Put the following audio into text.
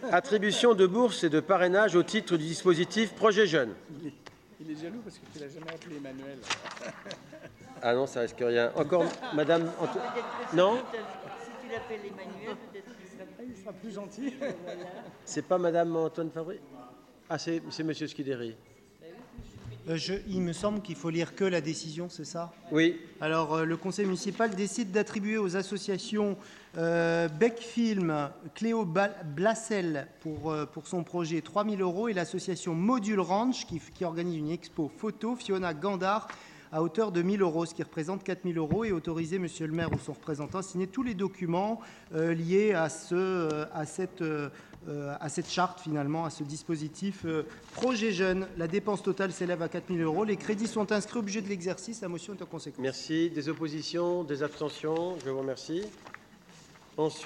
Attribution de bourses et de parrainage au titre du dispositif Projet Jeunes. Il est jaloux parce que tu l'as jamais appelé Emmanuel. Ah non, ça risque rien. Encore, Madame... Non, Si tu l'appelles Emmanuel, peut-être Il sera plus gentil. c'est pas Madame Antoine Fabry. Ah, c'est Monsieur Scudéry. Il me semble qu'il faut lire que la décision, c'est ça? Oui. Alors, le conseil municipal décide d'attribuer aux associations Bec Film, Cléo Blassel pour son projet 3 000 € et l'association Module Ranch qui organise une expo photo, Fiona Gandard, à hauteur de 1 000 €, ce qui représente 4 000 € et autoriser Monsieur le maire ou son représentant à signer tous les documents liés à cette charte, finalement, à ce dispositif Projet Jeune. La dépense totale s'élève à 4 000 €. Les crédits sont inscrits au budget de l'exercice. La motion est en conséquence. Merci. Des oppositions, des abstentions? Je vous remercie. Ensuite,